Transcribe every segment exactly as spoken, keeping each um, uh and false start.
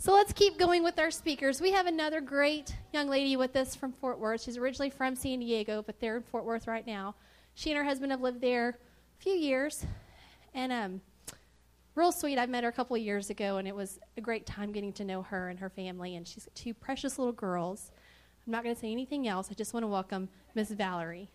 So let's keep going with our speakers. We have another great young lady with us from Fort Worth. She's originally from San Diego, but they're in Fort Worth right now. She and her husband have lived there a few years, and um, real sweet. I met her a couple of years ago, and it was a great time getting to know her and her family, and she's got two precious little girls. I'm not going to say anything else. I just want to welcome Miss Valerie.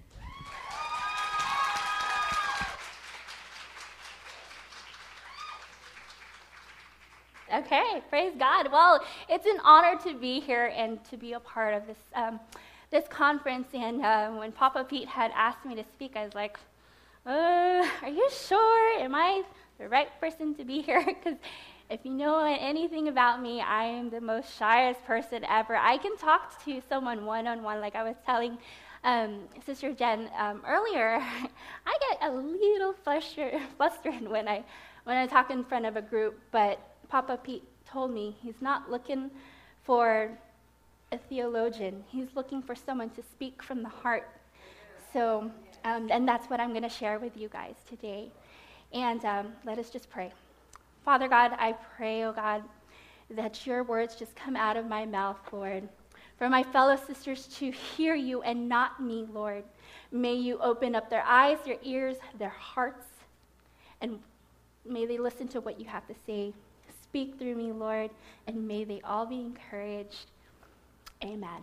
Okay, praise God. Well, it's an honor to be here and to be a part of this um, this conference. And uh, when Papa Pete had asked me to speak, I was like, uh, are you sure? Am I the right person to be here? Because if you know anything about me, I am the most shyest person ever. I can talk to someone one-on-one, like I was telling um, Sister Jen um, earlier. I get a little flustered, flustered when I when I talk in front of a group, but Papa Pete told me he's not looking for a theologian. He's looking for someone to speak from the heart. So, um, and that's what I'm going to share with you guys today. And um, let us just pray. Father God, I pray, oh God, that your words just come out of my mouth, Lord, for my fellow sisters to hear you and not me, Lord. May you open up their eyes, their ears, their hearts, and may they listen to what you have to say. Speak through me, Lord, and may they all be encouraged. Amen.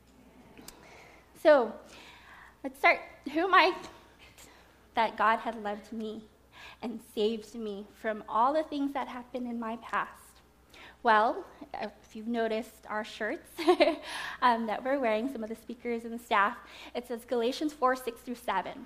So, let's start. Who am I that God had loved me and saved me from all the things that happened in my past? Well, if you've noticed our shirts um, that we're wearing, some of the speakers and the staff, it says Galatians four, six through seven.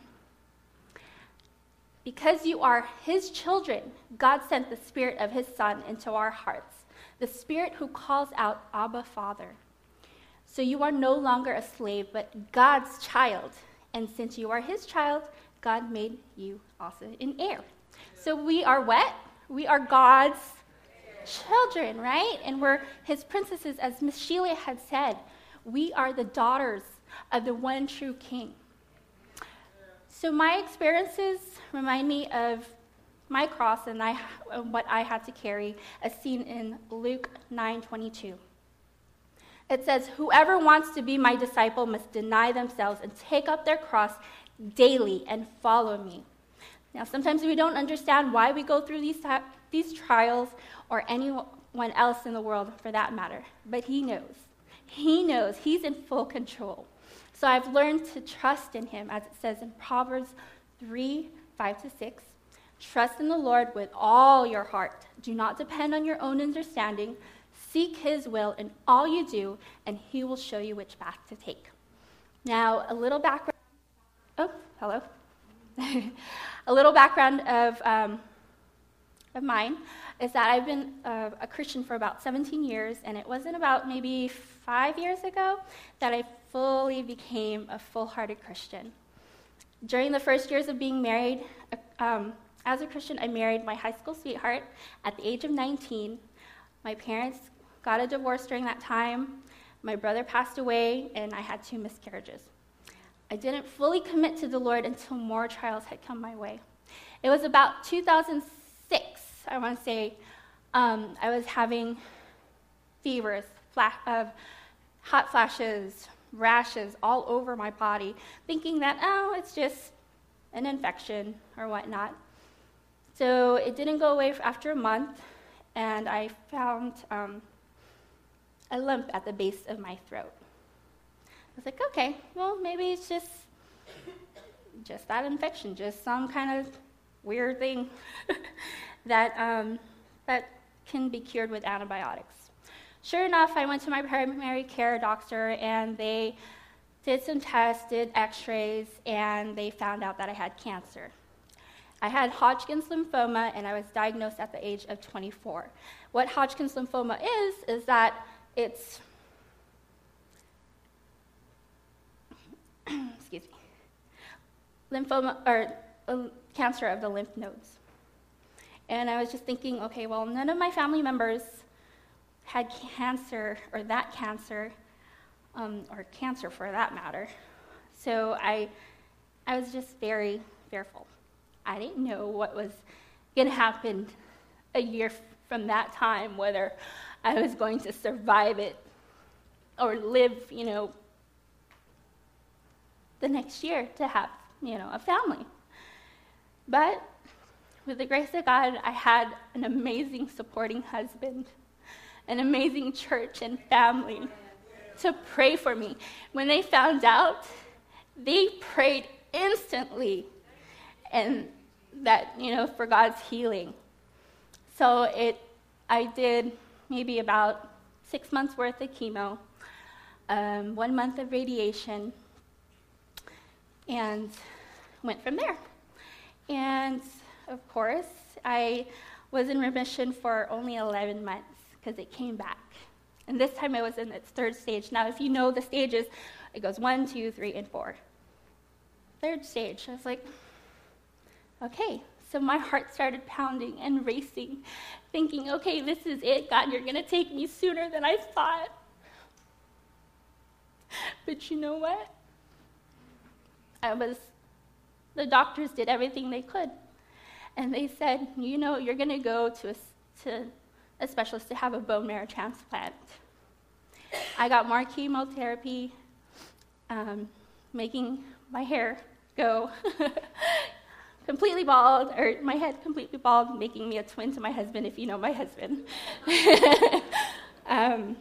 Because you are his children, God sent the Spirit of his Son into our hearts, the Spirit who calls out, Abba, Father. So you are no longer a slave, but God's child. And since you are his child, God made you also an heir. So we are what? We are God's children, right? And we're his princesses, as Miss Sheila had said. We are the daughters of the one true King. So my experiences remind me of my cross and I, what I had to carry, as seen in Luke nine twenty-two. It says, whoever wants to be my disciple must deny themselves and take up their cross daily and follow me. Now, sometimes we don't understand why we go through these, these trials, or anyone else in the world for that matter, but he knows. He knows. He's in full control. So I've learned to trust in him, as it says in Proverbs three, five to six. Trust in the Lord with all your heart. Do not depend on your own understanding. Seek his will in all you do, and he will show you which path to take. Now, a little background. Oh, hello. A little background of, um, of mine is that I've been uh, a Christian for about seventeen years, and it wasn't about maybe five years ago that I fully became a full-hearted Christian. During the first years of being married, um, as a Christian, I married my high school sweetheart at the age of nineteen. My parents got a divorce during that time. My brother passed away, and I had two miscarriages. I didn't fully commit to the Lord until more trials had come my way. It was about two thousand six, I want to say, um, I was having fevers, flash, uh, hot flashes, rashes all over my body, thinking that, oh, it's just an infection or whatnot. So it didn't go away after a month, and I found um, a lump at the base of my throat. I was like, okay, well, maybe it's just, just that infection, just some kind of weird thing that um, that can be cured with antibiotics. Sure enough, I went to my primary care doctor, and they did some tests, did x-rays, and they found out that I had cancer. I had Hodgkin's lymphoma, and I was diagnosed at the age of twenty-four. What Hodgkin's lymphoma is, is that it's, excuse me, lymphoma, or uh, cancer of the lymph nodes. And I was just thinking, okay, well, none of my family members had cancer, or that cancer, um, or cancer for that matter. So I, I was just very fearful. I didn't know what was going to happen a year from that time, whether I was going to survive it or live, you know, the next year to have, you know, a family. But with the grace of God, I had an amazing supporting husband, an amazing church and family to pray for me. When they found out, they prayed instantly, and that, you know, for God's healing. So it, I did maybe about six months worth of chemo, um, one month of radiation, and went from there. And of course, I was in remission for only eleven months because it came back. And this time it was in its third stage. Now, if you know the stages, it goes one, two, three, and four. Third stage, I was like, okay. So my heart started pounding and racing, thinking, okay, this is it. God, you're going to take me sooner than I thought. But you know what? I was, the doctors did everything they could. And they said, you know, you're going to go to a, to a specialist to have a bone marrow transplant. I got more chemotherapy, um, making my hair go completely bald, or my head completely bald, making me a twin to my husband, if you know my husband. um,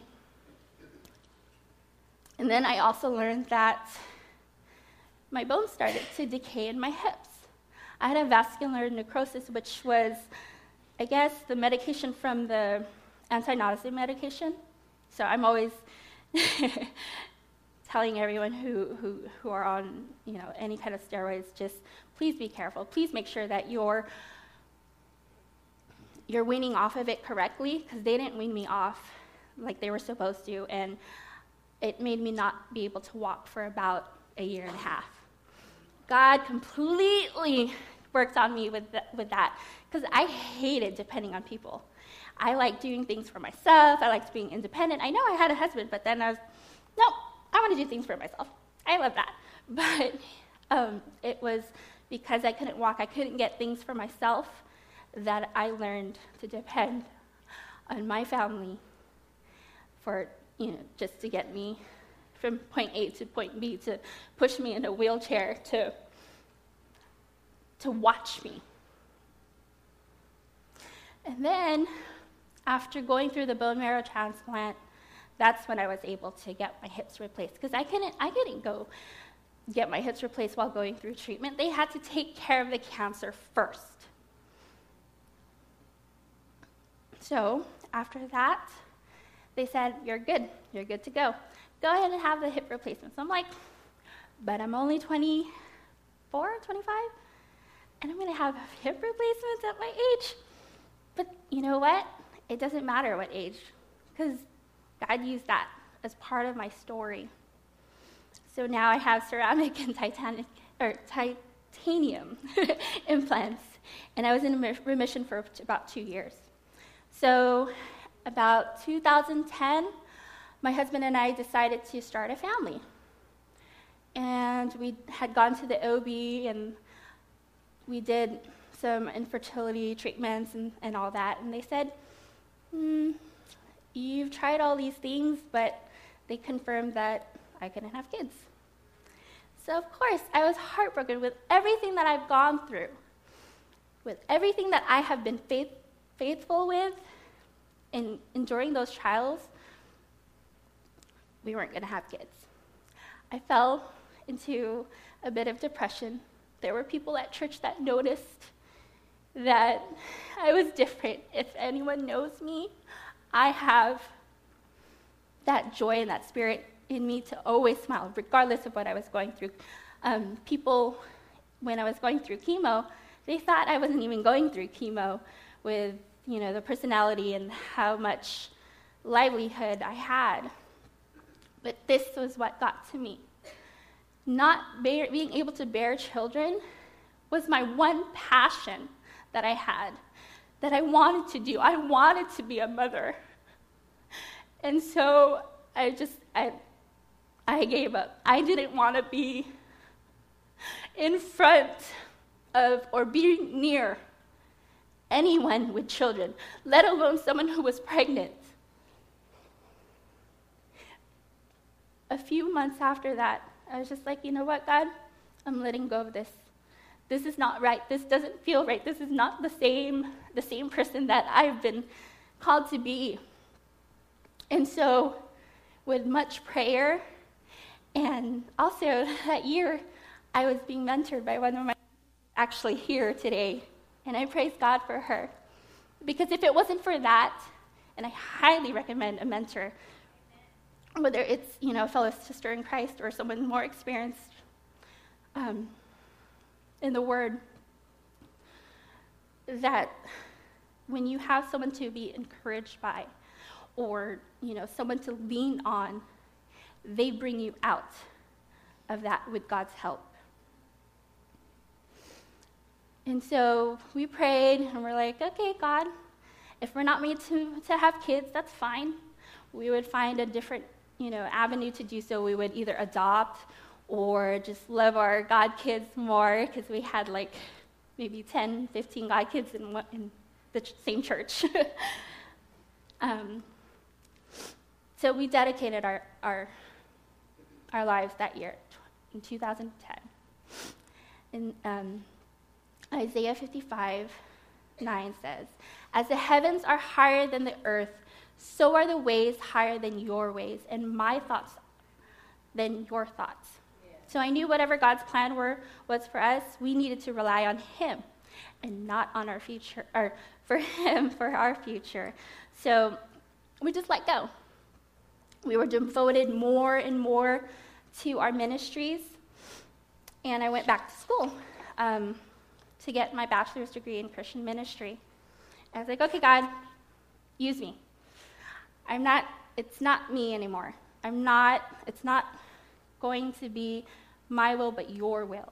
and then I also learned that my bones started to decay in my hips. I had a vascular necrosis, which was, I guess, the medication from the anti-nausea medication. So I'm always telling everyone who, who, who are on, you know, any kind of steroids, just please be careful. Please make sure that you're, you're weaning off of it correctly, because they didn't wean me off like they were supposed to, and it made me not be able to walk for about a year and a half. God completely worked on me with, th- with that, because I hated depending on people. I liked doing things for myself. I liked being independent. I know I had a husband, but then I was, no, I want to do things for myself. I love that. But um, it was because I couldn't walk, I couldn't get things for myself, that I learned to depend on my family for, you know, just to get me from point A to point B, to push me in a wheelchair, to, to watch me. And then, after going through the bone marrow transplant, that's when I was able to get my hips replaced, because I couldn't, I couldn't go get my hips replaced while going through treatment. They had to take care of the cancer first. So after that, they said, you're good, you're good to go. Go ahead and have the hip replacement. So I'm like, but I'm only twenty-four, twenty-five, and I'm going to have hip replacements at my age. But you know what? It doesn't matter what age, because God used that as part of my story. So now I have ceramic and titanic, or titanium implants, and I was in remission for about two years. So about two thousand ten, my husband and I decided to start a family. And we had gone to the O B, and we did some infertility treatments and, and all that. And they said, hmm, you've tried all these things, but they confirmed that I couldn't have kids. So of course, I was heartbroken with everything that I've gone through, with everything that I have been faith, faithful with in enduring those trials. We weren't going to have kids. I fell into a bit of depression. There were people at church that noticed that I was different. If anyone knows me, I have that joy and that spirit in me to always smile, regardless of what I was going through. Um, people, when I was going through chemo, they thought I wasn't even going through chemo with, you know, the personality and how much livelihood I had. But this was what got to me. Not bear, being able to bear children was my one passion that I had, that I wanted to do. I wanted to be a mother. And so I just, I, I gave up. I didn't want to be in front of or be near anyone with children, let alone someone who was pregnant. a few months after that, I was just like, you know what, God? I'm letting go of this. This is not right. This doesn't feel right. This is not the same, the same person that I've been called to be. And so, with much prayer, and also that year, I was being mentored by one of my actually here today, and I praise God for her. Because if it wasn't for that, and I highly recommend a mentor, whether it's, you know, a fellow sister in Christ or someone more experienced um, in the Word, that when you have someone to be encouraged by, or, you know, someone to lean on, they bring you out of that with God's help. And so we prayed, and we're like, okay, God, if we're not made to, to have kids, that's fine. We would find a different, you know, avenue to do so. We would either adopt or just love our God kids more, because we had like maybe ten, fifteen God kids in, one, in the ch- same church. um, so we dedicated our, our, our lives that year, in two thousand ten. And um, Isaiah fifty-five nine says, "As the heavens are higher than the earth, so are the ways higher than your ways, and my thoughts than your thoughts." Yeah. So I knew whatever God's plan were was for us, we needed to rely on Him and not on our future, or for Him for our future. So we just let go. We were devoted more and more to our ministries, and I went back to school um, to get my bachelor's degree in Christian ministry. I was like, okay, God, use me. I'm not, it's not me anymore. I'm not, it's not going to be my will, but your will.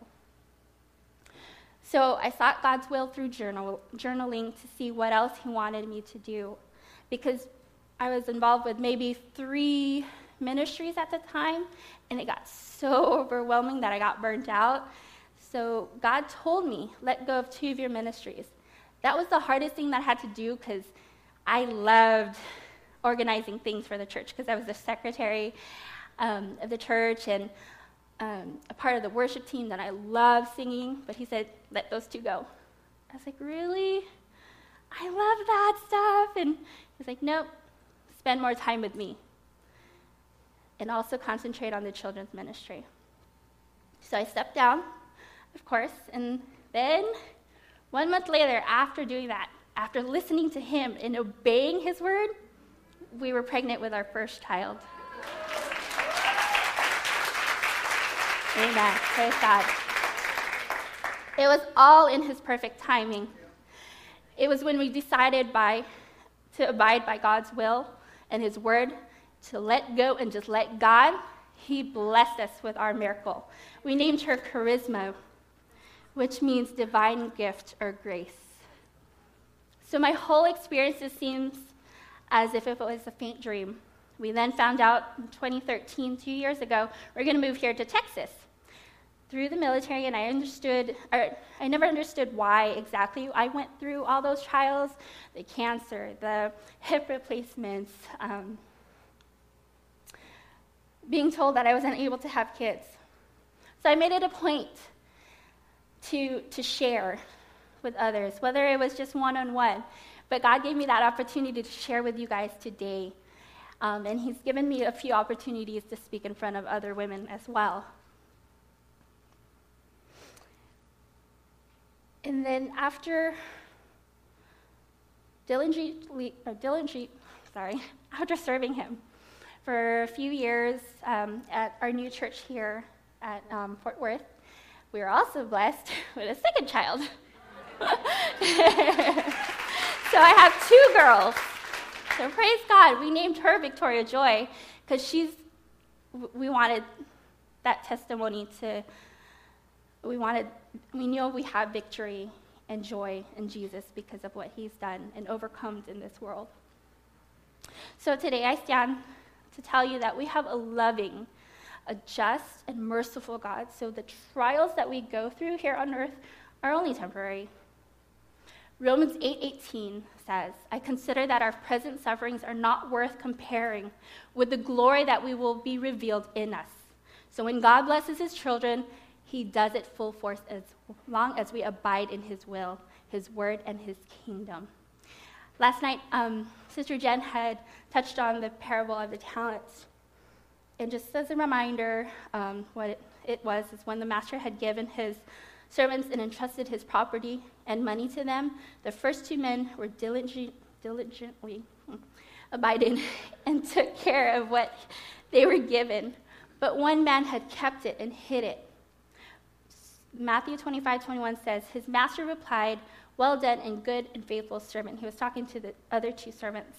So I sought God's will through journal, journaling to see what else He wanted me to do, because I was involved with maybe three ministries at the time, and it got so overwhelming that I got burnt out. So God told me, let go of two of your ministries. That was the hardest thing that I had to do, because I loved organizing things for the church, because I was the secretary um, of the church and um, a part of the worship team that I love singing. But He said, let those two go. I was like, really? I love that stuff. And He's like, nope, spend more time with me. And also concentrate on the children's ministry. So I stepped down, of course, and then one month later, after doing that, after listening to Him and obeying His word, we were pregnant with our first child. Amen. Praise God. It was all in His perfect timing. It was when we decided by to abide by God's will and His word, to let go and just let God, He blessed us with our miracle. We named her Charisma, which means divine gift or grace. So my whole experience seems as if it was a faint dream. We then found out in twenty thirteen, two years ago, we're going to move here to Texas. Through the military, and I understood, or I never understood why exactly I went through all those trials, the cancer, the hip replacements, um, being told that I was unable to have kids. So I made it a point to, to share with others, whether it was just one-on-one. But God gave me that opportunity to share with you guys today. Um, and He's given me a few opportunities to speak in front of other women as well. And then after diligently, uh, diligently, sorry, after serving Him for a few years um, at our new church here at um, Fort Worth, we were also blessed with a second child. So I have two girls. So praise God. We named her Victoria Joy because she's. We wanted that testimony to. We wanted. We know we have victory and joy in Jesus because of what He's done and overcome in this world. So today I stand to tell you that we have a loving, a just, and merciful God. So the trials that we go through here on earth are only temporary. Romans eight eighteen says, I consider that our present sufferings are not worth comparing with the glory that we will be revealed in us. So when God blesses his children, he does it full force as long as we abide in his will, his word, and his kingdom. Last night, um, Sister Jen had touched on the parable of the talents. And just as a reminder, um, what it, it was is when the master had given his servants and entrusted his property and money to them, the first two men were diligent, diligently abiding and took care of what they were given. But one man had kept it and hid it. Matthew twenty-five twenty-one says, his master replied, well done and good and faithful servant. He was talking to the other two servants.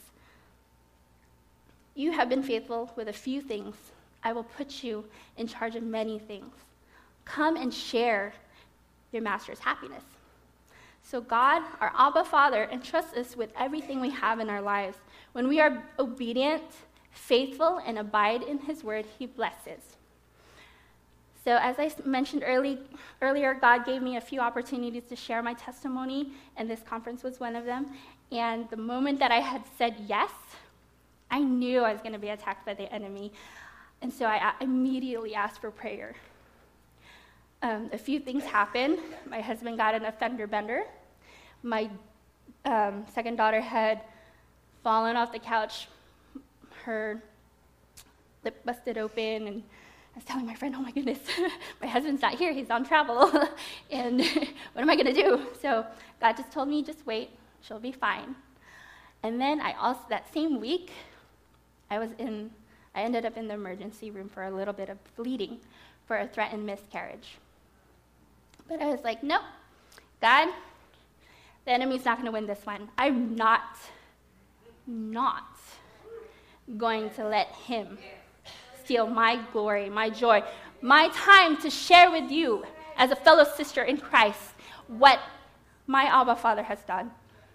You have been faithful with a few things. I will put you in charge of many things. Come and share your master's happiness. So God, our Abba Father, entrusts us with everything we have in our lives. When we are obedient, faithful, and abide in his word, he blesses. So as I mentioned early, earlier, God gave me a few opportunities to share my testimony, and this conference was one of them. And the moment that I had said yes, I knew I was going to be attacked by the enemy. And so I immediately asked for prayer. Um, a few things happened. My husband got in a fender bender. My um, second daughter had fallen off the couch. Her lip busted open, and I was telling my friend, oh my goodness, my husband's not here, he's on travel, and what am I going to do? So God just told me, just wait, she'll be fine. And then I also, that same week, I was in, I ended up in the emergency room for a little bit of bleeding for a threatened miscarriage. But I was like, nope, God, the enemy's not going to win this one. I'm not, not going to let him steal my glory, my joy, my time to share with you as a fellow sister in Christ what my Abba Father has done.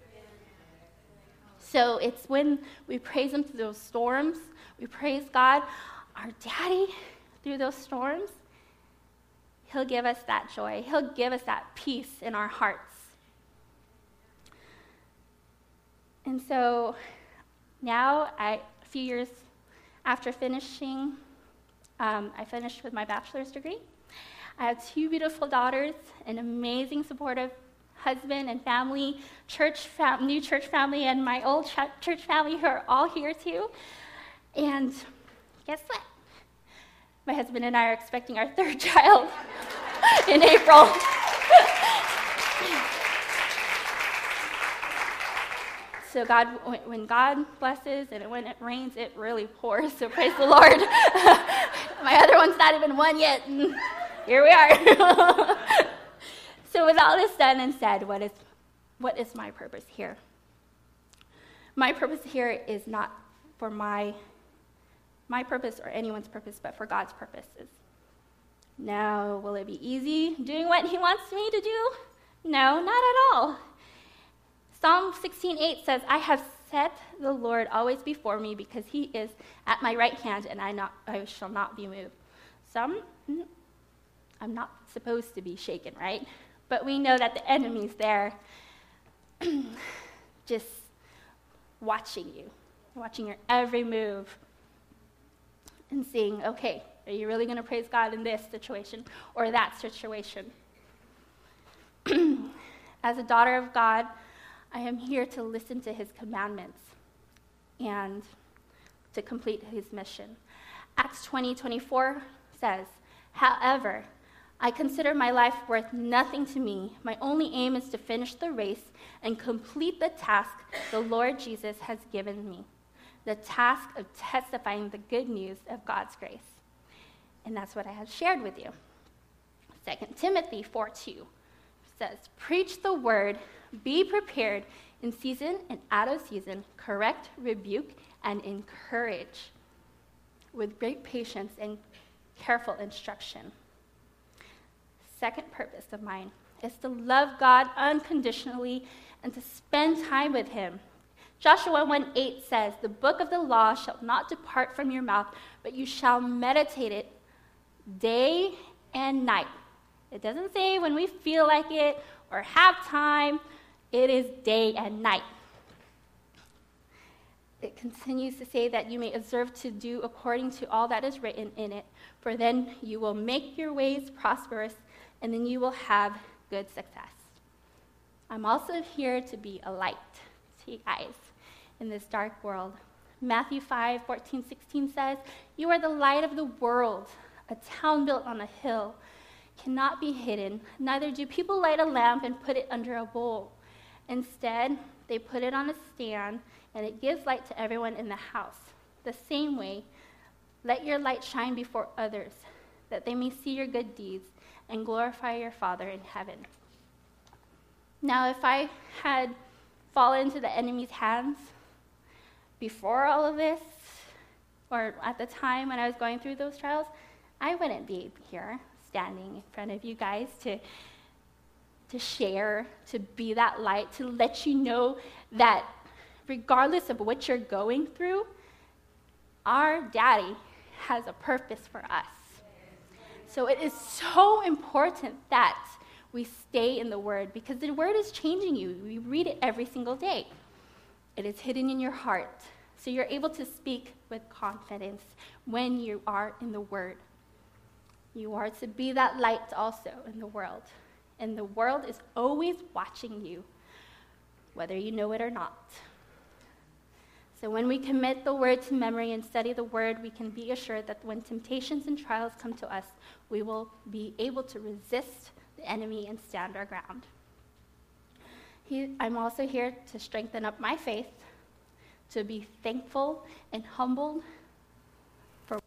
So it's when we praise him through those storms, we praise God, our daddy, through those storms, he'll give us that joy. He'll give us that peace in our hearts. And so now, I, a few years after finishing, um, I finished with my bachelor's degree. I have two beautiful daughters, an amazing, supportive husband and family, church fam- new church family, and my old ch- church family who are all here too. And guess what? My husband and I are expecting our third child in April. So God, when God blesses and when it rains, it really pours. So praise the Lord. My other one's not even one yet. And here we are. So with all this done and said, what is, what is my purpose here? My purpose here is not for my, my purpose or anyone's purpose, but for God's purposes. Now, will it be easy doing what he wants me to do? No, not at all. Psalm sixteen eight says, I have set the Lord always before me because he is at my right hand and I, not, I shall not be moved. Some, I'm not supposed to be shaken, right? But we know that the enemy's there just watching you, watching your every move and seeing, okay, are you really going to praise God in this situation or that situation? As a daughter of God, I am here to listen to his commandments and to complete his mission. Acts twenty twenty-four says, however, I consider my life worth nothing to me. My only aim is to finish the race and complete the task the Lord Jesus has given me, the task of testifying the good news of God's grace. And that's what I have shared with you. Second Timothy four two says, preach the word, be prepared in season and out of season, correct, rebuke, and encourage with great patience and careful instruction. Second purpose of mine is to love God unconditionally and to spend time with him. Joshua one eight says, the book of the law shall not depart from your mouth, but you shall meditate it day and night. It doesn't say when we feel like it or have time. It is day and night. It continues to say that you may observe to do according to all that is written in it, for then you will make your ways prosperous, and then you will have good success. I'm also here to be a light to you guys in this dark world. Matthew five, fourteen, sixteen says, "You are the light of the world. A town built on a hill cannot be hidden. Neither do people light a lamp and put it under a bowl. Instead, they put it on a stand, and it gives light to everyone in the house. The same way, let your light shine before others, that they may see your good deeds and glorify your Father in heaven." Now, if I had fallen into the enemy's hands before all of this, or at the time when I was going through those trials, I wouldn't be here standing in front of you guys to, to share, to be that light, to let you know that regardless of what you're going through, our daddy has a purpose for us. So it is so important that we stay in the Word, because the Word is changing you. We read it every single day. It is hidden in your heart, so you're able to speak with confidence when you are in the Word. You are to be that light also in the world, and the world is always watching you, whether you know it or not. So when we commit the Word to memory and study the Word, we can be assured that when temptations and trials come to us, we will be able to resist the enemy and stand our ground. He, I'm also here to strengthen up my faith, to be thankful and humbled for,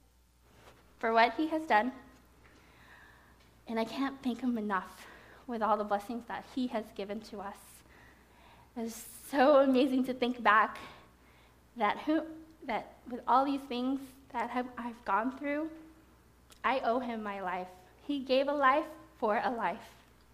for what he has done. And I can't thank him enough with all the blessings that he has given to us. It's so amazing to think back that who that with all these things that have, I've gone through, I owe him my life. He gave a life for a life.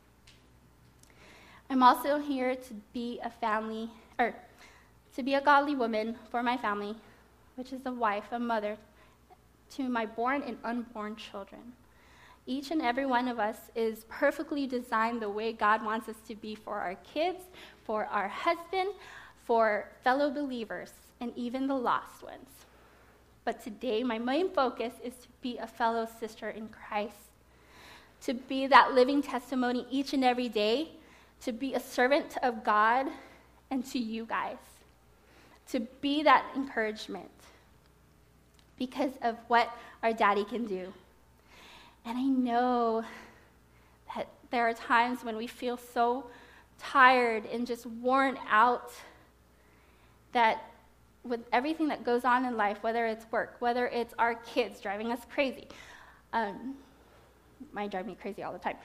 I'm also here to be a family, or to be a godly woman for my family, which is a wife, a mother to my born and unborn children. Each and every one of us is perfectly designed the way God wants us to be for our kids, for our husband, for fellow believers, and even the lost ones. But today, my main focus is to be a fellow sister in Christ, to be that living testimony each and every day, to be a servant of God and to you guys, to be that encouragement because of what our daddy can do. And I know that there are times when we feel so tired and just worn out that with everything that goes on in life, whether it's work, whether it's our kids driving us crazy, um, mine drive me crazy all the time.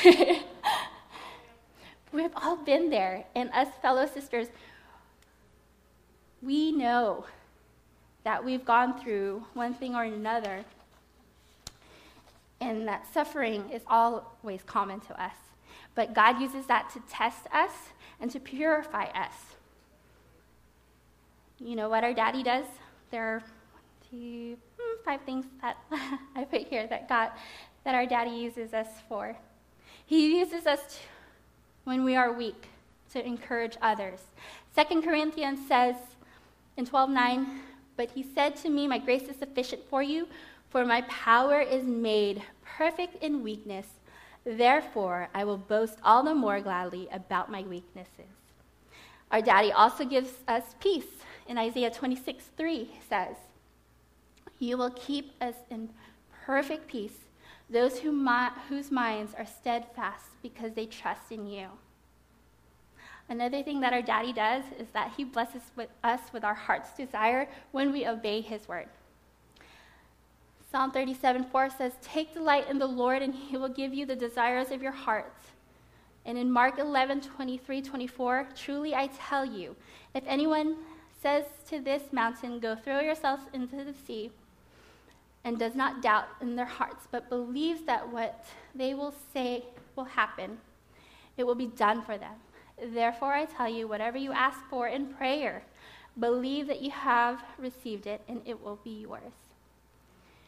We've all been there, and us fellow sisters, we know that we've gone through one thing or another, and that suffering is always common to us. But God uses that to test us and to purify us. You know what our daddy does? There are one, two, five things that I put here that God, that our daddy uses us for. He uses us to, when we are weak, to encourage others. Second Corinthians says in twelve nine, "But he said to me, my grace is sufficient for you, for my power is made perfect in weakness. Therefore, I will boast all the more gladly about my weaknesses." Our daddy also gives us peace. In Isaiah twenty-six three says, "You will keep us in perfect peace, those who mi- whose minds are steadfast because they trust in you." Another thing that our daddy does is that he blesses with us with our heart's desire when we obey his word. Psalm thirty-seven four says, "Take delight in the Lord, and he will give you the desires of your heart." And in Mark eleven twenty-three twenty-four, "Truly I tell you, if anyone says to this mountain, 'Go throw yourselves into the sea,' and does not doubt in their hearts, but believes that what they will say will happen, it will be done for them. Therefore I tell you, whatever you ask for in prayer, believe that you have received it, and it will be yours."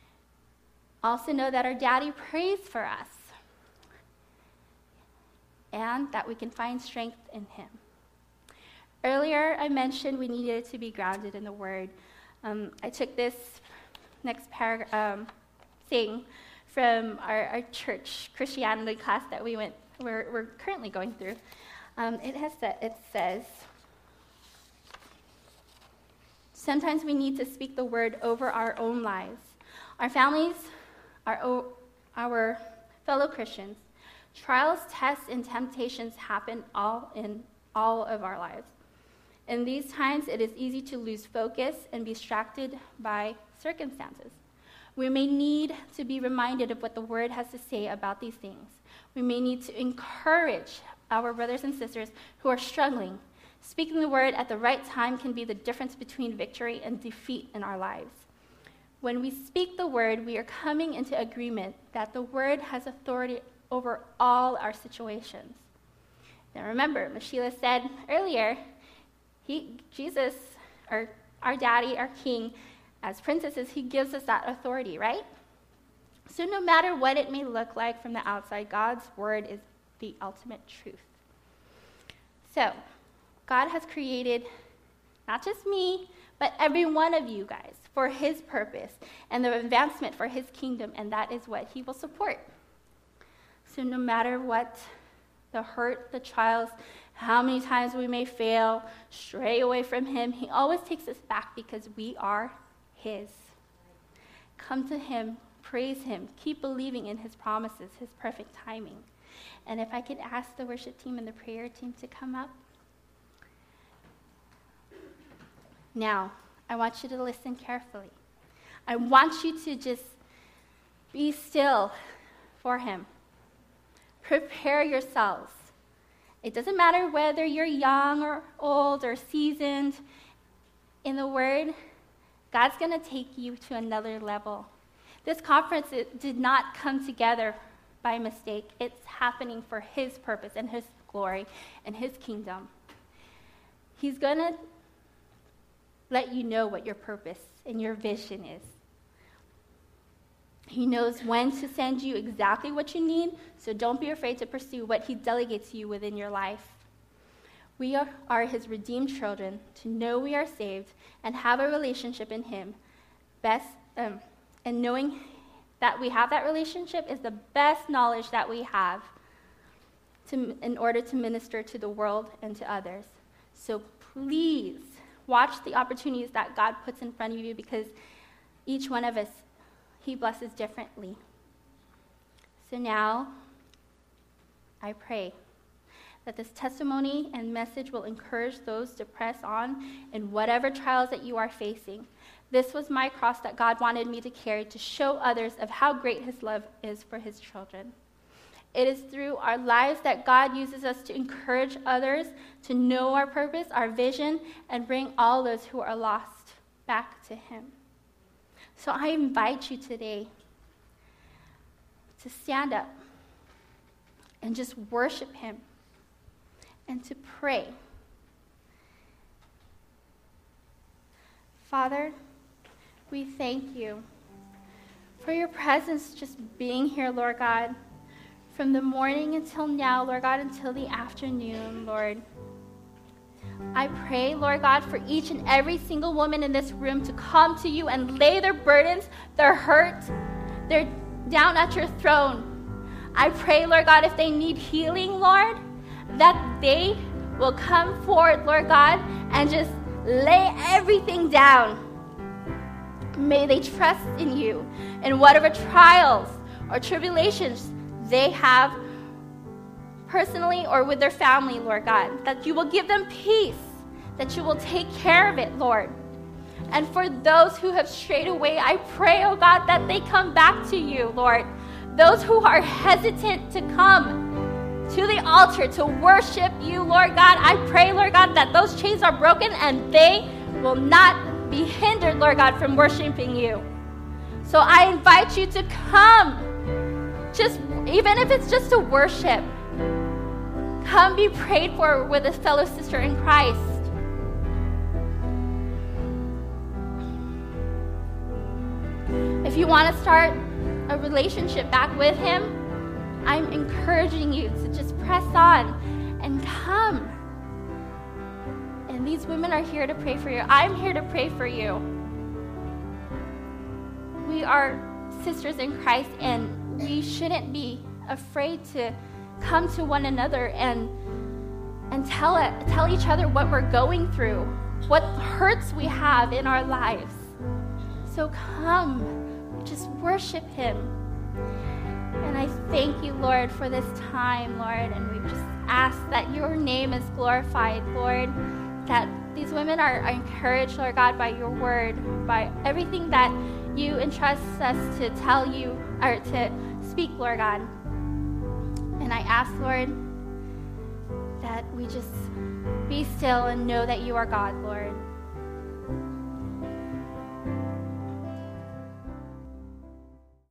Also know that our daddy prays for us. and that we can find strength in him. Earlier, I mentioned we needed to be grounded in the Word. Um, I took this next paragraph um, thing from our, our church Christianity class that we went, we're, we're currently going through. Um, it has said, it says, sometimes we need to speak the Word over our own lives, our families, our our fellow Christians. Trials, tests, and temptations happen all in all of our lives. In these times, it is easy to lose focus and be distracted by circumstances. We may need to be reminded of what the Word has to say about these things. We may need to encourage our brothers and sisters who are struggling. Speaking the Word at the right time can be the difference between victory and defeat in our lives. When we speak the Word, we are coming into agreement that the Word has authority over all our situations. Now remember, Mashila said earlier, He, Jesus, our, our daddy, our king, as princesses, he gives us that authority, right? So no matter what it may look like from the outside, God's word is the ultimate truth. So, God has created not just me, but every one of you guys for his purpose and the advancement for his kingdom, and that is what he will support. So no matter what the hurt, the trials, how many times we may fail, stray away from him, he always takes us back because we are his. Come to him, praise him, keep believing in his promises, his perfect timing. And if I could ask the worship team and the prayer team to come up. Now, I want you to listen carefully. I want you to just be still for him. Prepare yourselves. It doesn't matter whether you're young or old or seasoned. In the Word, God's going to take you to another level. This conference it did not come together by mistake. It's happening for his purpose and his glory and his kingdom. He's going to let you know what your purpose and your vision is. He knows when to send you exactly what you need, so don't be afraid to pursue what he delegates to you within your life. We are, are his redeemed children, to know we are saved and have a relationship in him. Best, um, and knowing that we have that relationship is the best knowledge that we have to, in order to minister to the world and to others. So please watch the opportunities that God puts in front of you, because each one of us, he blesses differently. So now, I pray that this testimony and message will encourage those to press on in whatever trials that you are facing. This was my cross that God wanted me to carry to show others of how great his love is for his children. It is through our lives that God uses us to encourage others to know our purpose, our vision, and bring all those who are lost back to him. So I invite you today to stand up and just worship him and to pray. Father, we thank you for your presence just being here, Lord God, from the morning until now, Lord God, until the afternoon, Lord. I pray, Lord God, for each and every single woman in this room to come to you and lay their burdens, their hurt, their down at your throne. I pray, Lord God, if they need healing, Lord, that they will come forward, Lord God, and just lay everything down. May they trust in you in whatever trials or tribulations they have personally or with their family, Lord God, that you will give them peace, that you will take care of it, Lord. And for those who have strayed away, I pray, oh God, that they come back to you, Lord. Those who are hesitant to come to the altar to worship you, Lord God, I pray, Lord God, that those chains are broken and they will not be hindered, Lord God, from worshiping you. So I invite you to come, just even if it's just to worship. Come be prayed for with a fellow sister in Christ. If you want to start a relationship back with him, I'm encouraging you to just press on and come. And these women are here to pray for you. I'm here to pray for you. We are sisters in Christ, and we shouldn't be afraid to come to one another and and tell it, tell each other what we're going through, what hurts we have in our lives. So come, just worship him. And I thank you, Lord, for this time, Lord, and we just ask that your name is glorified, Lord, that these women are, are encouraged, Lord God, by your word, by everything that you entrust us to tell you, or to speak, Lord God. And I ask, Lord, that we just be still and know that you are God, Lord.